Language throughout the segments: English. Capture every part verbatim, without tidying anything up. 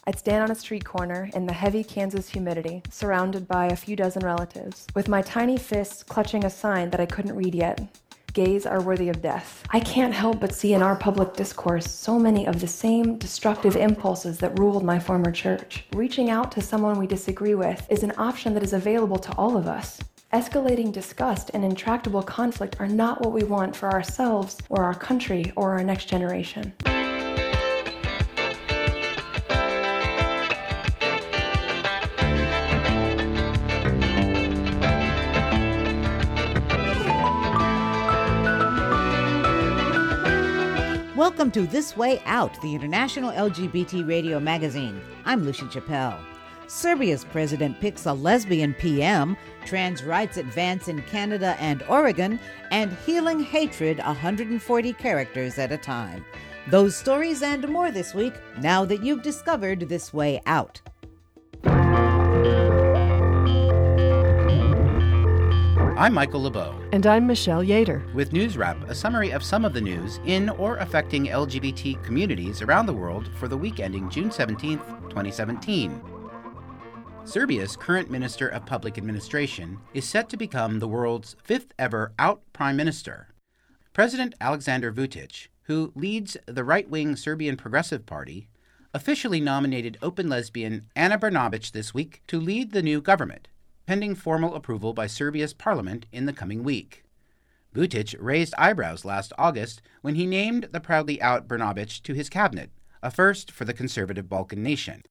I'd stand on a street corner in the heavy Kansas humidity, surrounded by a few dozen relatives, with my tiny fists clutching a sign that I couldn't read yet. Gays are worthy of death. I can't help but see in our public discourse so many of the same destructive impulses that ruled my former church. Reaching out to someone we disagree with is an option that is available to all of us. Escalating disgust and intractable conflict are not what we want for ourselves or our country or our next generation. Welcome to This Way Out, the international L G B T radio magazine. I'm Lucia Chappelle. Serbia's president picks a lesbian P M, trans rights advance in Canada and Oregon, and healing hatred one hundred forty characters at a time. Those stories and more this week, now that you've discovered This Way Out. I'm Michael LeBeau. And I'm Michelle Yater. With News Wrap, a summary of some of the news in or affecting L G B T communities around the world for the week ending June seventeenth, twenty seventeen. Serbia's current Minister of Public Administration is set to become the world's fifth ever out prime minister. President Aleksandar Vučić, who leads the right-wing Serbian Progressive Party, officially nominated open lesbian Ana Brnabić this week to lead the new government, pending formal approval by Serbia's parliament in the coming week. Vučić raised eyebrows last August when he named the proudly out Brnabić to his cabinet, a first for the conservative Balkan nation.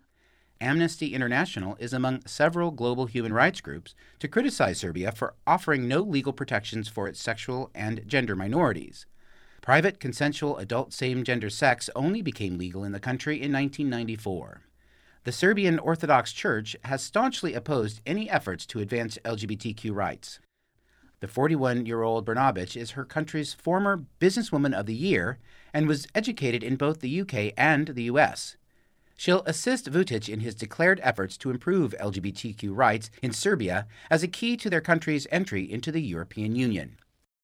Amnesty International is among several global human rights groups to criticize Serbia for offering no legal protections for its sexual and gender minorities. Private consensual adult same-gender sex only became legal in the country in nineteen ninety-four. The Serbian Orthodox Church has staunchly opposed any efforts to advance L G B T Q rights. The forty-one-year-old Brnabić is her country's former Businesswoman of the Year and was educated in both the U K and the U S. She'll assist Vučić in his declared efforts to improve L G B T Q rights in Serbia as a key to their country's entry into the European Union.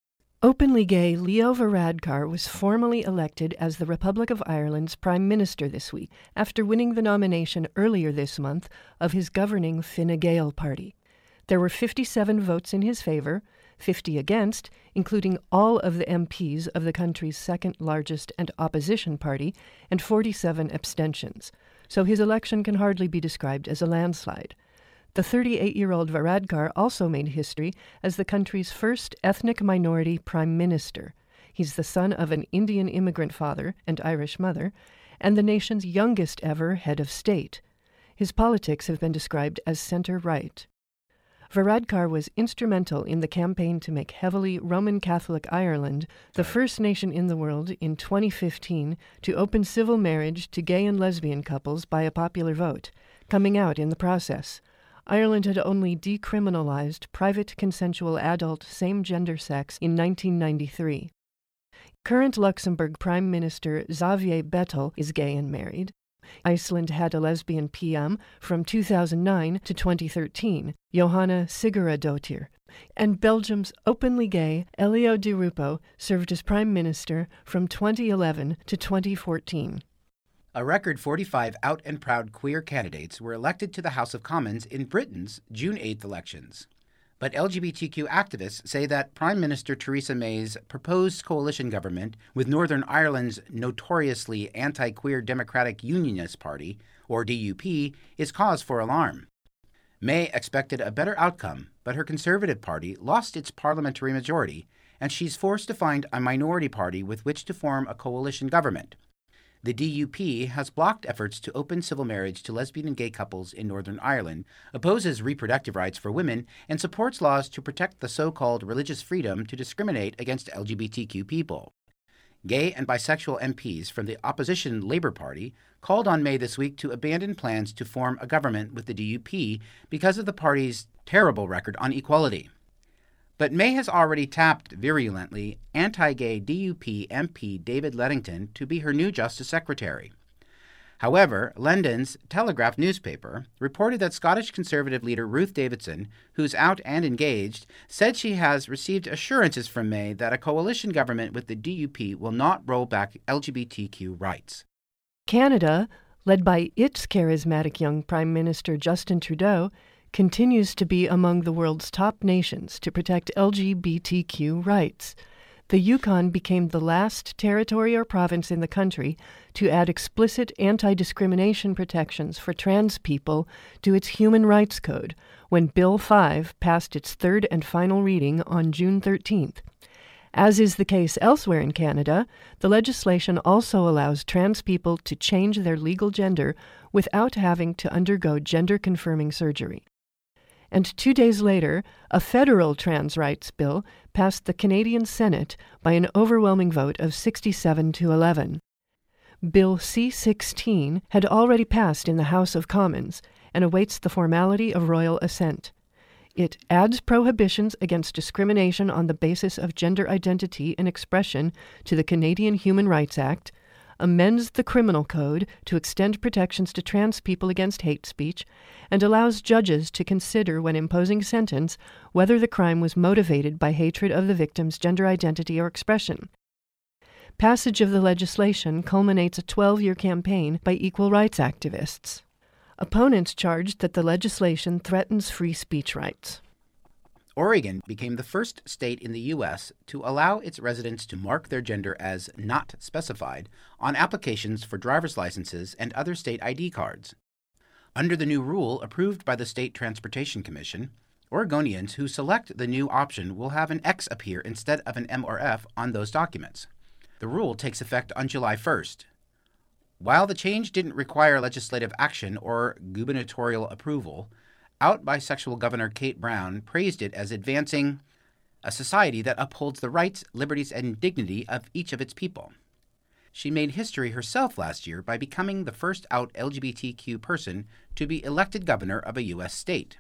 Openly gay Leo Varadkar was formally elected as the Republic of Ireland's Prime Minister this week, after winning the nomination earlier this month of his governing Fine Gael party. There were fifty-seven votes in his favor, fifty against, including all of the M Ps of the country's second-largest and opposition party, and forty-seven abstentions. So his election can hardly be described as a landslide. The thirty-eight-year-old Varadkar also made history as the country's first ethnic minority prime minister. He's the son of an Indian immigrant father and Irish mother, and the nation's youngest ever head of state. His politics have been described as center-right. Varadkar was instrumental in the campaign to make heavily Roman Catholic Ireland the first nation in the world in twenty fifteen to open civil marriage to gay and lesbian couples by a popular vote, coming out in the process. Ireland had only decriminalized private consensual adult same-gender sex in nineteen ninety-three. Current Luxembourg Prime Minister Xavier Bettel is gay and married. Iceland had a lesbian P M from two thousand nine to twenty thirteen, Johanna Sigurðardóttir, and Belgium's openly gay Elio Di Rupo served as Prime Minister from twenty eleven to twenty fourteen. A record forty-five out and proud queer candidates were elected to the House of Commons in Britain's June eighth elections. But L G B T Q activists say that Prime Minister Theresa May's proposed coalition government with Northern Ireland's notoriously anti-queer Democratic Unionist Party, or D U P, is cause for alarm. May expected a better outcome, but her Conservative Party lost its parliamentary majority, and she's forced to find a minority party with which to form a coalition government. The D U P has blocked efforts to open civil marriage to lesbian and gay couples in Northern Ireland, opposes reproductive rights for women, and supports laws to protect the so-called religious freedom to discriminate against L G B T Q people. Gay and bisexual M Ps from the opposition Labour Party called on May this week to abandon plans to form a government with the D U P because of the party's terrible record on equality. But May has already tapped virulently anti-gay D U P M P David Leddington to be her new Justice Secretary. However, London's Telegraph newspaper reported that Scottish Conservative leader Ruth Davidson, who's out and engaged, said she has received assurances from May that a coalition government with the D U P will not roll back L G B T Q rights. Canada, led by its charismatic young Prime Minister Justin Trudeau, continues to be among the world's top nations to protect L G B T Q rights. The Yukon became the last territory or province in the country to add explicit anti-discrimination protections for trans people to its Human Rights Code when Bill five passed its third and final reading on June thirteenth. As is the case elsewhere in Canada, the legislation also allows trans people to change their legal gender without having to undergo gender-confirming surgery. And two days later, a federal trans rights bill passed the Canadian Senate by an overwhelming vote of sixty-seven to eleven. Bill C sixteen had already passed in the House of Commons and awaits the formality of royal assent. It adds prohibitions against discrimination on the basis of gender identity and expression to the Canadian Human Rights Act, amends the criminal code to extend protections to trans people against hate speech, and allows judges to consider when imposing sentence whether the crime was motivated by hatred of the victim's gender identity or expression. Passage of the legislation culminates a twelve-year campaign by equal rights activists. Opponents charged that the legislation threatens free speech rights. Oregon became the first state in the U S to allow its residents to mark their gender as not specified on applications for driver's licenses and other state I D cards. Under the new rule approved by the State Transportation Commission, Oregonians who select the new option will have an X appear instead of an M or F on those documents. The rule takes effect on July first. While the change didn't require legislative action or gubernatorial approval, out bisexual Governor Kate Brown praised it as advancing a society that upholds the rights, liberties, and dignity of each of its people. She made history herself last year by becoming the first out L G B T Q person to be elected governor of a U S state.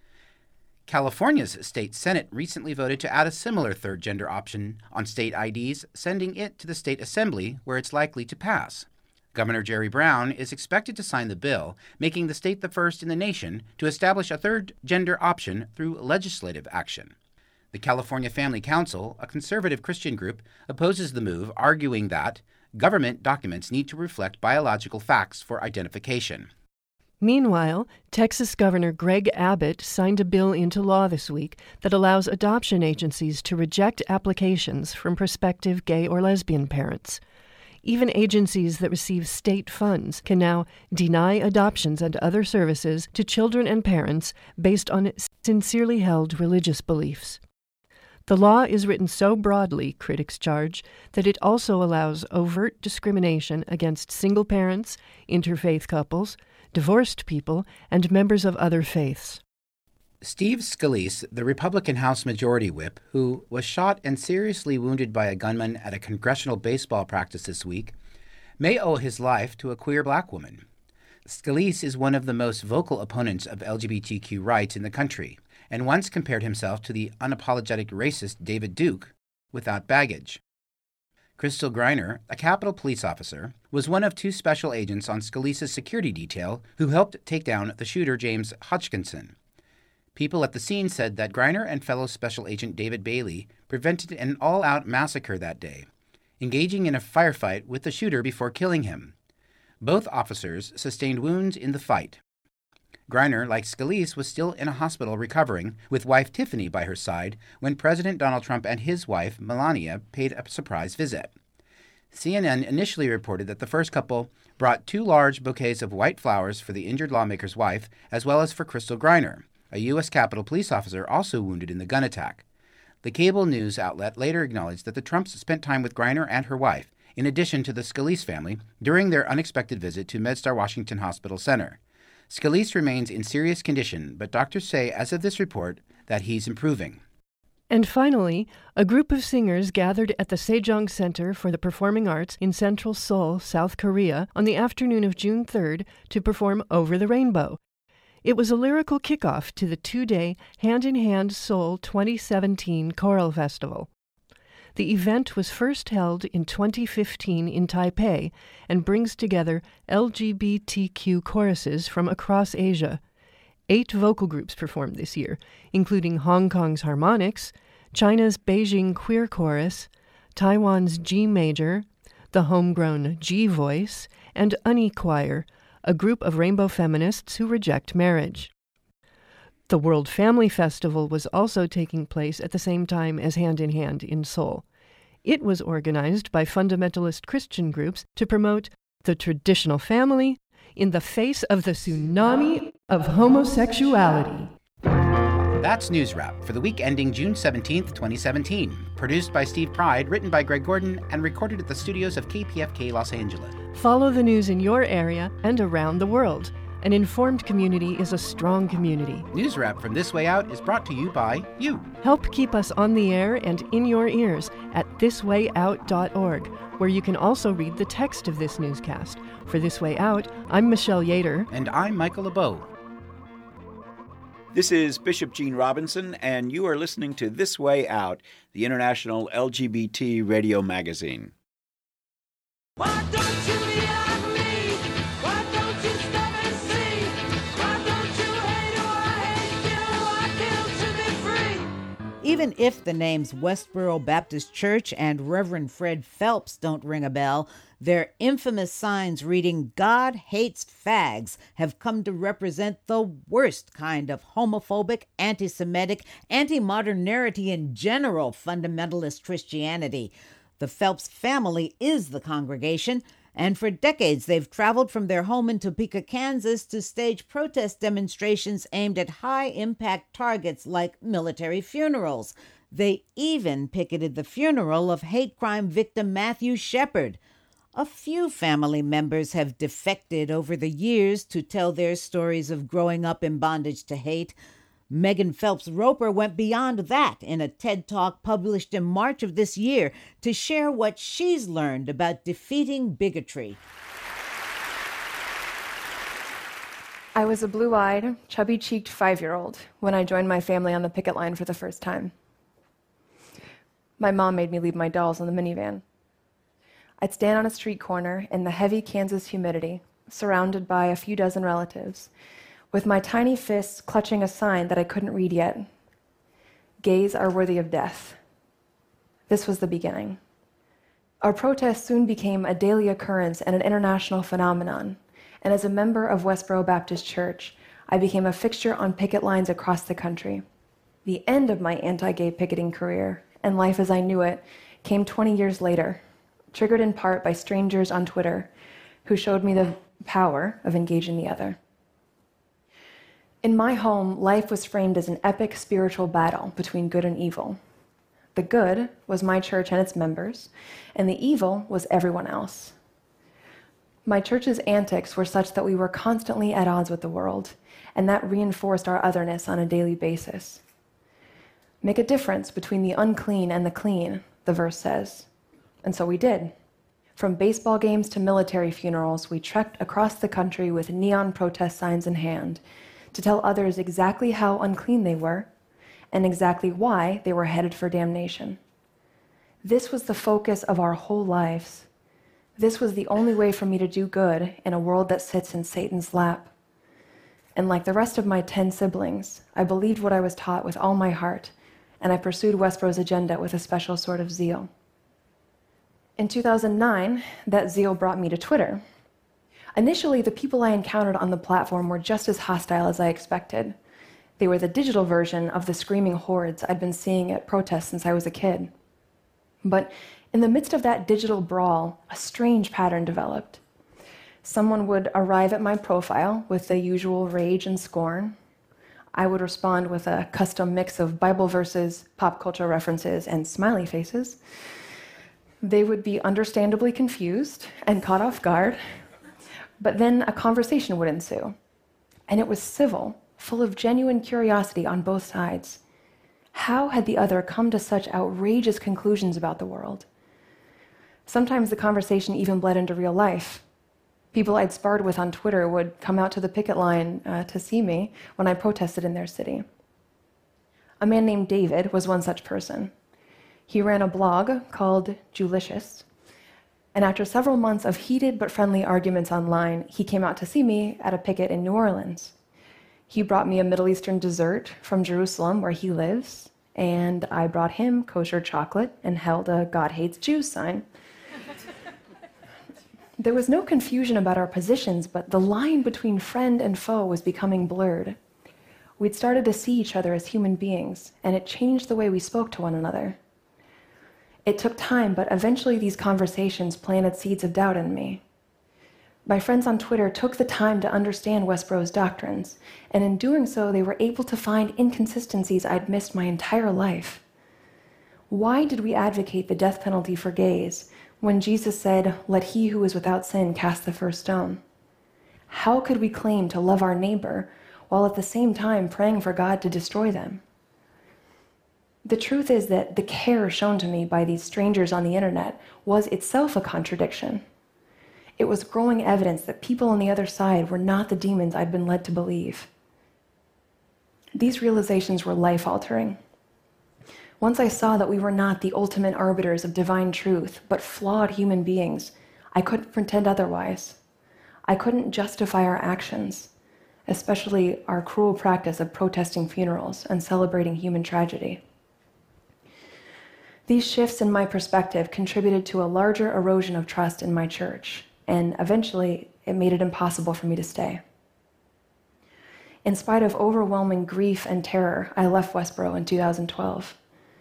California's state Senate recently voted to add a similar third gender option on state I Ds, sending it to the state assembly, where it's likely to pass. Governor Jerry Brown is expected to sign the bill, making the state the first in the nation to establish a third gender option through legislative action. The California Family Council, a conservative Christian group, opposes the move, arguing that government documents need to reflect biological facts for identification. Meanwhile, Texas Governor Greg Abbott signed a bill into law this week that allows adoption agencies to reject applications from prospective gay or lesbian parents. Even agencies that receive state funds can now deny adoptions and other services to children and parents based on sincerely held religious beliefs. The law is written so broadly, critics charge, that it also allows overt discrimination against single parents, interfaith couples, divorced people, and members of other faiths. Steve Scalise, the Republican House Majority Whip, who was shot and seriously wounded by a gunman at a congressional baseball practice this week, may owe his life to a queer black woman. Scalise is one of the most vocal opponents of L G B T Q rights in the country, and once compared himself to the unapologetic racist David Duke without baggage. Crystal Griner, a Capitol police officer, was one of two special agents on Scalise's security detail who helped take down the shooter James Hodgkinson. People at the scene said that Griner and fellow Special Agent David Bailey prevented an all-out massacre that day, engaging in a firefight with the shooter before killing him. Both officers sustained wounds in the fight. Griner, like Scalise, was still in a hospital recovering, with wife Tiffany by her side, when President Donald Trump and his wife, Melania, paid a surprise visit. C N N initially reported that the first couple brought two large bouquets of white flowers for the injured lawmaker's wife, as well as for Crystal Griner, a U S Capitol police officer also wounded in the gun attack. The cable news outlet later acknowledged that the Trumps spent time with Griner and her wife, in addition to the Scalise family, during their unexpected visit to MedStar Washington Hospital Center. Scalise remains in serious condition, but doctors say, as of this report, that he's improving. And finally, a group of singers gathered at the Sejong Center for the Performing Arts in Central Seoul, South Korea, on the afternoon of June third to perform Over the Rainbow. It was a lyrical kickoff to the two-day Hand in Hand Seoul twenty seventeen Choral Festival. The event was first held in twenty fifteen in Taipei and brings together L G B T Q choruses from across Asia. Eight vocal groups performed this year, including Hong Kong's Harmonics, China's Beijing Queer Chorus, Taiwan's G Major, the homegrown G Voice, and Uni Choir, a group of rainbow feminists who reject marriage. The World Family Festival was also taking place at the same time as Hand in Hand in Seoul. It was organized by fundamentalist Christian groups to promote the traditional family in the face of the tsunami of homosexuality. That's News Wrap for the week ending June seventeenth, twenty seventeen. Produced by Steve Pride, written by Greg Gordon, and recorded at the studios of K P F K Los Angeles. Follow the news in your area and around the world. An informed community is a strong community. News Wrap from This Way Out is brought to you by you. Help keep us on the air and in your ears at this way out dot org, where you can also read the text of this newscast. For This Way Out, I'm Michelle Yater. And I'm Michael LeBeau. This is Bishop Gene Robinson, and you are listening to This Way Out, the international L G B T radio magazine. Why don't you be like me? Why don't you stop and see? Why don't you hate who I hate, kill who I kill to be free? Even if the names Westboro Baptist Church and Reverend Fred Phelps don't ring a bell, their infamous signs reading "God hates fags" have come to represent the worst kind of homophobic, anti-Semitic, anti-modernity in general fundamentalist Christianity. The Phelps family is the congregation, and for decades they've traveled from their home in Topeka, Kansas to stage protest demonstrations aimed at high-impact targets like military funerals. They even picketed the funeral of hate crime victim Matthew Shepard. A few family members have defected over the years to tell their stories of growing up in bondage to hate. Megan Phelps Roper went beyond that in a TED Talk published in March of this year to share what she's learned about defeating bigotry. I was a blue-eyed, chubby-cheeked five-year-old when I joined my family on the picket line for the first time. My mom made me leave my dolls in the minivan. I'd stand on a street corner in the heavy Kansas humidity, surrounded by a few dozen relatives, with my tiny fists clutching a sign that I couldn't read yet. Gays are worthy of death. This was the beginning. Our protest soon became a daily occurrence and an international phenomenon, and as a member of Westboro Baptist Church, I became a fixture on picket lines across the country. The end of my anti-gay picketing career, and life as I knew it, came twenty years later, triggered in part by strangers on Twitter who showed me the power of engaging the other. In my home, life was framed as an epic spiritual battle between good and evil. The good was my church and its members, and the evil was everyone else. My church's antics were such that we were constantly at odds with the world, and that reinforced our otherness on a daily basis. Make a difference between the unclean and the clean, the verse says. And so we did. From baseball games to military funerals, we trekked across the country with neon protest signs in hand to tell others exactly how unclean they were and exactly why they were headed for damnation. This was the focus of our whole lives. This was the only way for me to do good in a world that sits in Satan's lap. And like the rest of my ten siblings, I believed what I was taught with all my heart, and I pursued Westboro's agenda with a special sort of zeal. In two thousand nine, that zeal brought me to Twitter. Initially, the people I encountered on the platform were just as hostile as I expected. They were the digital version of the screaming hordes I'd been seeing at protests since I was a kid. But in the midst of that digital brawl, a strange pattern developed. Someone would arrive at my profile with the usual rage and scorn. I would respond with a custom mix of Bible verses, pop culture references, and smiley faces. They would be understandably confused and caught off guard, but then a conversation would ensue. And it was civil, full of genuine curiosity on both sides. How had the other come to such outrageous conclusions about the world? Sometimes the conversation even bled into real life. People I'd sparred with on Twitter would come out to the picket line uh, to see me when I protested in their city. A man named David was one such person. He ran a blog called Julicious, and after several months of heated but friendly arguments online, he came out to see me at a picket in New Orleans. He brought me a Middle Eastern dessert from Jerusalem, where he lives, and I brought him kosher chocolate and held a God hates Jews sign. There was no confusion about our positions, but the line between friend and foe was becoming blurred. We'd started to see each other as human beings, and it changed the way we spoke to one another. It took time, but eventually these conversations planted seeds of doubt in me. My friends on Twitter took the time to understand Westboro's doctrines, and in doing so, they were able to find inconsistencies I'd missed my entire life. Why did we advocate the death penalty for gays when Jesus said, "Let he who is without sin cast the first stone"? How could we claim to love our neighbor while at the same time praying for God to destroy them? The truth is that the care shown to me by these strangers on the internet was itself a contradiction. It was growing evidence that people on the other side were not the demons I'd been led to believe. These realizations were life-altering. Once I saw that we were not the ultimate arbiters of divine truth, but flawed human beings, I couldn't pretend otherwise. I couldn't justify our actions, especially our cruel practice of protesting funerals and celebrating human tragedy. These shifts in my perspective contributed to a larger erosion of trust in my church, and eventually it made it impossible for me to stay. In spite of overwhelming grief and terror, I left Westboro in two thousand twelve.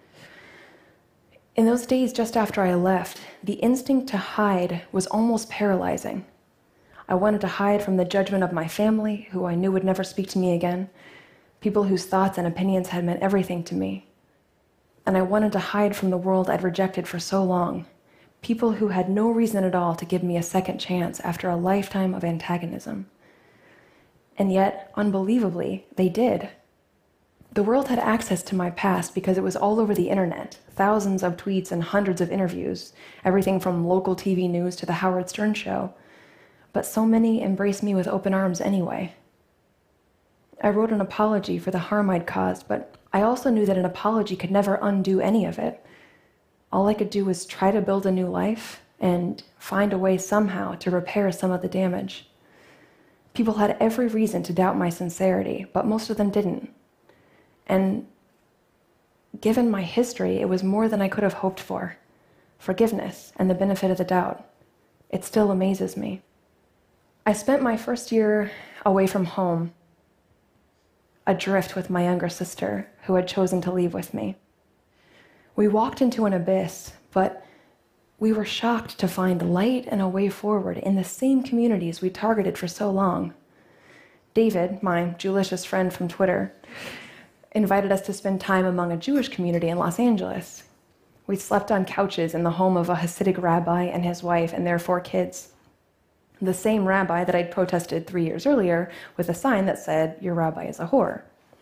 In those days just after I left, the instinct to hide was almost paralyzing. I wanted to hide from the judgment of my family, who I knew would never speak to me again, people whose thoughts and opinions had meant everything to me. And I wanted to hide from the world I'd rejected for so long, people who had no reason at all to give me a second chance after a lifetime of antagonism. And yet, unbelievably, they did. The world had access to my past because it was all over the internet, thousands of tweets and hundreds of interviews, everything from local T V news to the Howard Stern show. But so many embraced me with open arms anyway. I wrote an apology for the harm I'd caused, but I also knew that an apology could never undo any of it. All I could do was try to build a new life and find a way somehow to repair some of the damage. People had every reason to doubt my sincerity, but most of them didn't. And given my history, it was more than I could have hoped for. Forgiveness and the benefit of the doubt. It still amazes me. I spent my first year away from home, adrift with my younger sister, who had chosen to leave with me. We walked into an abyss, but we were shocked to find light and a way forward in the same communities we targeted for so long. David, my Jewlicious friend from Twitter, invited us to spend time among a Jewish community in Los Angeles. We slept on couches in the home of a Hasidic rabbi and his wife and their four kids. The same rabbi that I'd protested three years earlier with a sign that said, "Your rabbi is a whore."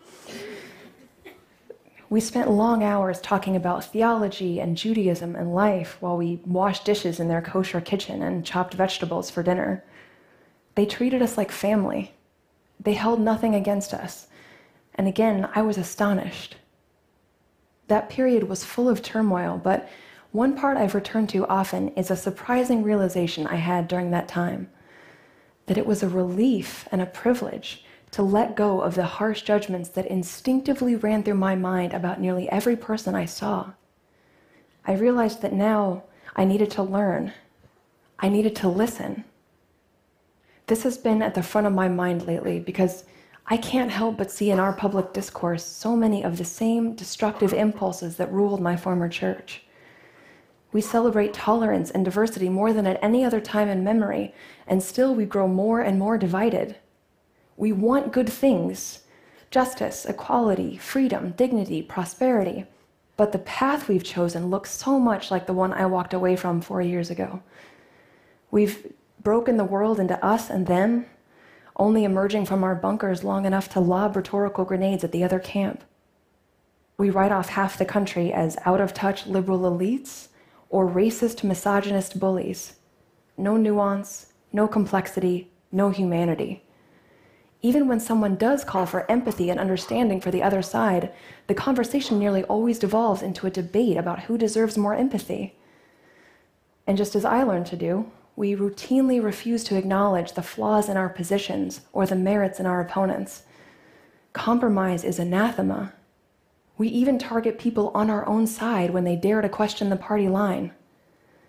We spent long hours talking about theology and Judaism and life while we washed dishes in their kosher kitchen and chopped vegetables for dinner. They treated us like family. They held nothing against us. And again, I was astonished. That period was full of turmoil, but one part I've returned to often is a surprising realization I had during that time, that it was a relief and a privilege to let go of the harsh judgments that instinctively ran through my mind about nearly every person I saw. I realized that now I needed to learn. I needed to listen. This has been at the front of my mind lately because I can't help but see in our public discourse so many of the same destructive impulses that ruled my former church. We celebrate tolerance and diversity more than at any other time in memory, and still we grow more and more divided. We want good things, justice, equality, freedom, dignity, prosperity, but the path we've chosen looks so much like the one I walked away from four years ago. We've broken the world into us and them, only emerging from our bunkers long enough to lob rhetorical grenades at the other camp. We write off half the country as out-of-touch liberal elites or racist, misogynist bullies. No nuance, no complexity, no humanity. Even when someone does call for empathy and understanding for the other side, the conversation nearly always devolves into a debate about who deserves more empathy. And just as I learned to do, we routinely refuse to acknowledge the flaws in our positions or the merits in our opponents. Compromise is anathema. We even target people on our own side when they dare to question the party line.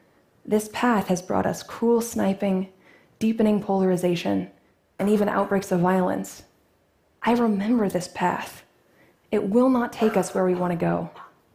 This path has brought us cruel sniping, deepening polarization, and even outbreaks of violence. I remember this path. It will not take us where we want to go.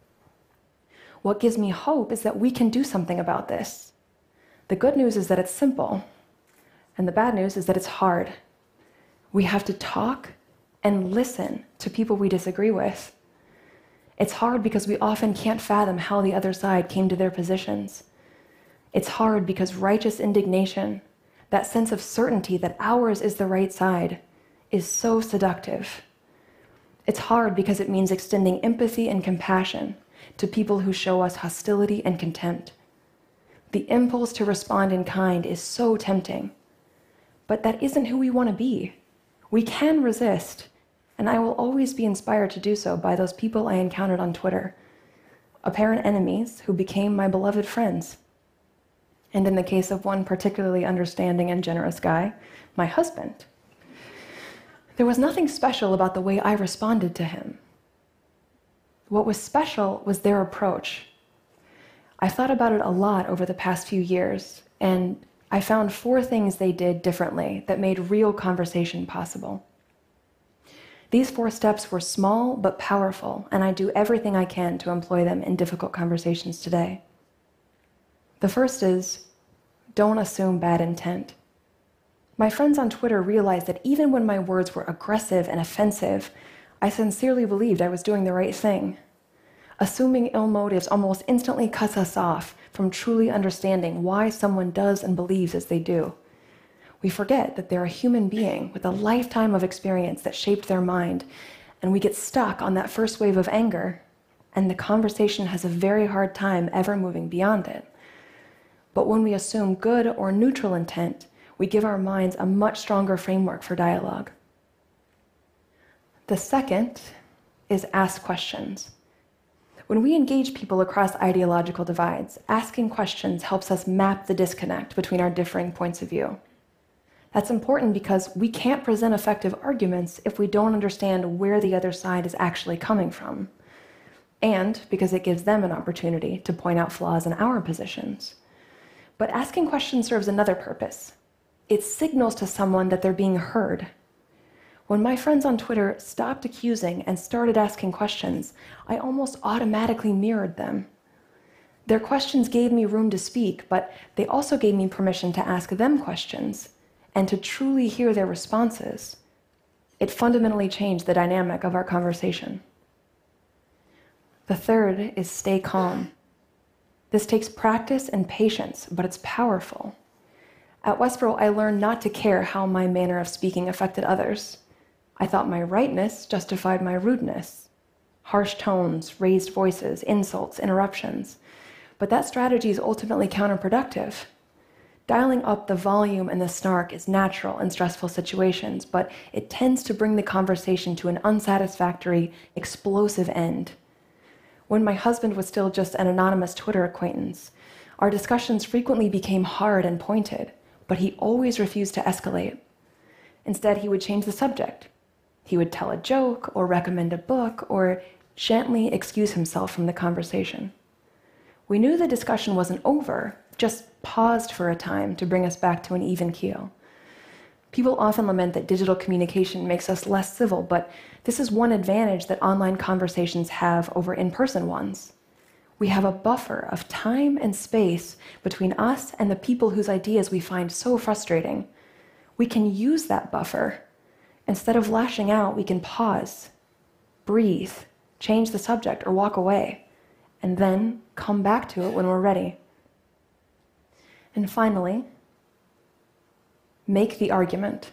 What gives me hope is that we can do something about this. The good news is that it's simple, and the bad news is that it's hard. We have to talk and listen to people we disagree with. It's hard because we often can't fathom how the other side came to their positions. It's hard because righteous indignation, that sense of certainty that ours is the right side, is so seductive. It's hard because it means extending empathy and compassion to people who show us hostility and contempt. The impulse to respond in kind is so tempting, but that isn't who we want to be. We can resist, and I will always be inspired to do so by those people I encountered on Twitter, apparent enemies who became my beloved friends. And in the case of one particularly understanding and generous guy, my husband, there was nothing special about the way I responded to him. What was special was their approach. I thought about it a lot over the past few years, and I found four things they did differently that made real conversation possible. These four steps were small but powerful, and I do everything I can to employ them in difficult conversations today. The first is, don't assume bad intent. My friends on Twitter realized that even when my words were aggressive and offensive, I sincerely believed I was doing the right thing. Assuming ill motives almost instantly cuts us off from truly understanding why someone does and believes as they do. We forget that they're a human being with a lifetime of experience that shaped their mind, and we get stuck on that first wave of anger, and the conversation has a very hard time ever moving beyond it. But when we assume good or neutral intent, we give our minds a much stronger framework for dialogue. The second is ask questions. When we engage people across ideological divides, asking questions helps us map the disconnect between our differing points of view. That's important because we can't present effective arguments if we don't understand where the other side is actually coming from, and because it gives them an opportunity to point out flaws in our positions. But asking questions serves another purpose. It signals to someone that they're being heard. When my friends on Twitter stopped accusing and started asking questions, I almost automatically mirrored them. Their questions gave me room to speak, but they also gave me permission to ask them questions and to truly hear their responses. It fundamentally changed the dynamic of our conversation. The third is stay calm. This takes practice and patience, but it's powerful. At Westboro, I learned not to care how my manner of speaking affected others. I thought my rightness justified my rudeness. Harsh tones, raised voices, insults, interruptions. But that strategy is ultimately counterproductive. Dialing up the volume and the snark is natural in stressful situations, but it tends to bring the conversation to an unsatisfactory, explosive end. When my husband was still just an anonymous Twitter acquaintance, our discussions frequently became hard and pointed, but he always refused to escalate. Instead, he would change the subject. He would tell a joke or recommend a book or gently excuse himself from the conversation. We knew the discussion wasn't over, just paused for a time to bring us back to an even keel. People often lament that digital communication makes us less civil, but this is one advantage that online conversations have over in-person ones. We have a buffer of time and space between us and the people whose ideas we find so frustrating. We can use that buffer. Instead of lashing out, we can pause, breathe, change the subject, or walk away, and then come back to it when we're ready. And finally, make the argument.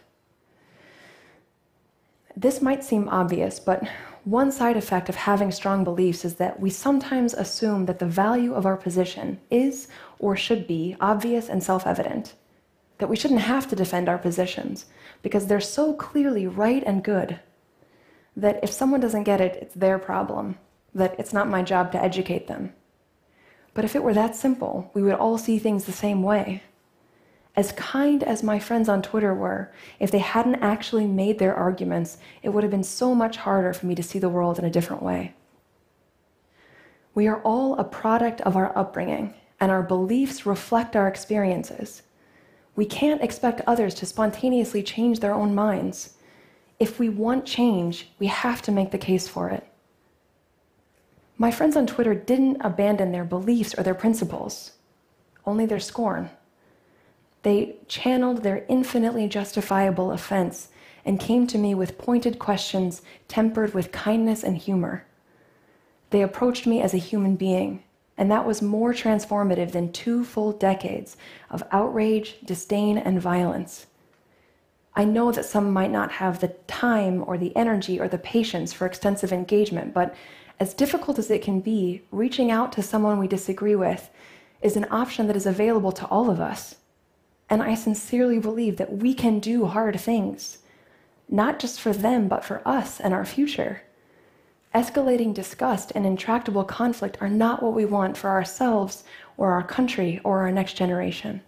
This might seem obvious, but one side effect of having strong beliefs is that we sometimes assume that the value of our position is or should be obvious and self-evident, that we shouldn't have to defend our positions because they're so clearly right and good, that if someone doesn't get it, it's their problem, that it's not my job to educate them. But if it were that simple, we would all see things the same way. As kind as my friends on Twitter were, if they hadn't actually made their arguments, it would have been so much harder for me to see the world in a different way. We are all a product of our upbringing, and our beliefs reflect our experiences. We can't expect others to spontaneously change their own minds. If we want change, we have to make the case for it. My friends on Twitter didn't abandon their beliefs or their principles, only their scorn. They channeled their infinitely justifiable offense and came to me with pointed questions tempered with kindness and humor. They approached me as a human being, and that was more transformative than two full decades of outrage, disdain, and violence. I know that some might not have the time or the energy or the patience for extensive engagement, but as difficult as it can be, reaching out to someone we disagree with is an option that is available to all of us. And I sincerely believe that we can do hard things, not just for them, but for us and our future. Escalating disgust and intractable conflict are not what we want for ourselves or our country or our next generation.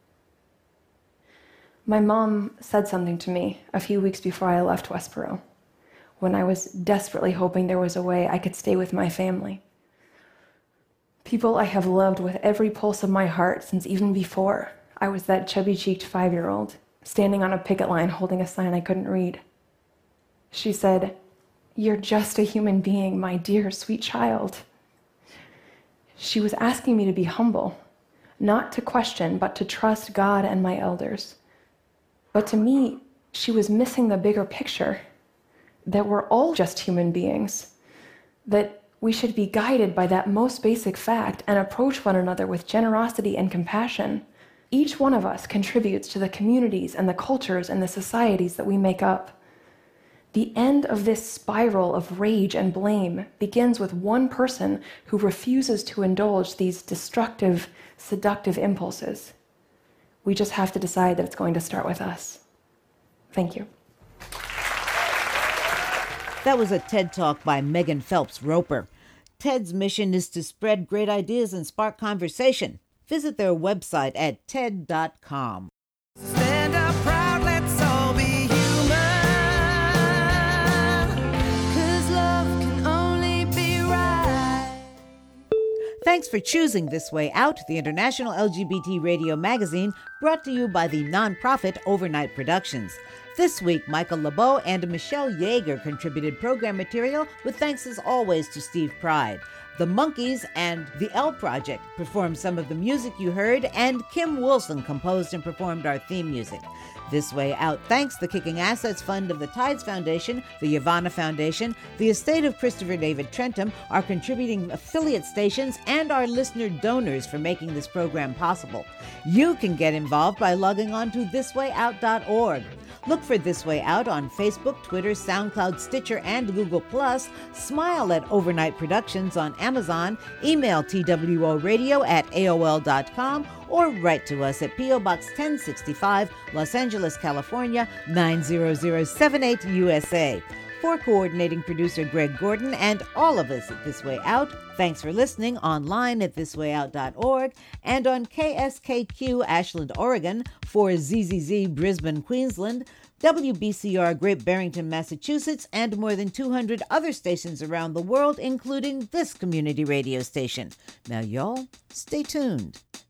My mom said something to me a few weeks before I left Westboro, when I was desperately hoping there was a way I could stay with my family. People I have loved with every pulse of my heart since even before I was that chubby-cheeked five-year-old standing on a picket line holding a sign I couldn't read. She said, "You're just a human being, my dear, sweet child." She was asking me to be humble, not to question, but to trust God and my elders. But to me, she was missing the bigger picture, that we're all just human beings, that we should be guided by that most basic fact and approach one another with generosity and compassion. Each one of us contributes to the communities and the cultures and the societies that we make up. The end of this spiral of rage and blame begins with one person who refuses to indulge these destructive, seductive impulses. We just have to decide that it's going to start with us. Thank you. That was a TED Talk by Megan Phelps Roper. TED's mission is to spread great ideas and spark conversation. Visit their website at ted dot com. Stand up proud, let's all be human. 'Cause love can only be right. Thanks for choosing This Way Out, the international L G B T radio magazine brought to you by the nonprofit Overnight Productions. This week, Michael LeBeau and Michelle Yeager contributed program material, with thanks as always to Steve Pride. The Monkees and The L Project performed some of the music you heard, and Kim Wilson composed and performed our theme music. This Way Out thanks the Kicking Assets Fund of the Tides Foundation, the Yavanna Foundation, the estate of Christopher David Trentham, our contributing affiliate stations, and our listener donors for making this program possible. You can get involved by logging on to this way out dot org. Look for This Way Out on Facebook, Twitter, SoundCloud, Stitcher, and Google+. Smile at Overnight Productions on Amazon. Email T W O radio at A O L dot com or write to us at P O Box ten sixty-five, Los Angeles, California, nine zero zero seven eight, U S A. For coordinating producer Greg Gordon and all of us at This Way Out, thanks for listening online at this way out dot org and on K S K Q Ashland, Oregon, for Z Z Z Brisbane, Queensland, W B C R Great Barrington, Massachusetts, and more than two hundred other stations around the world, including this community radio station. Now, y'all, stay tuned.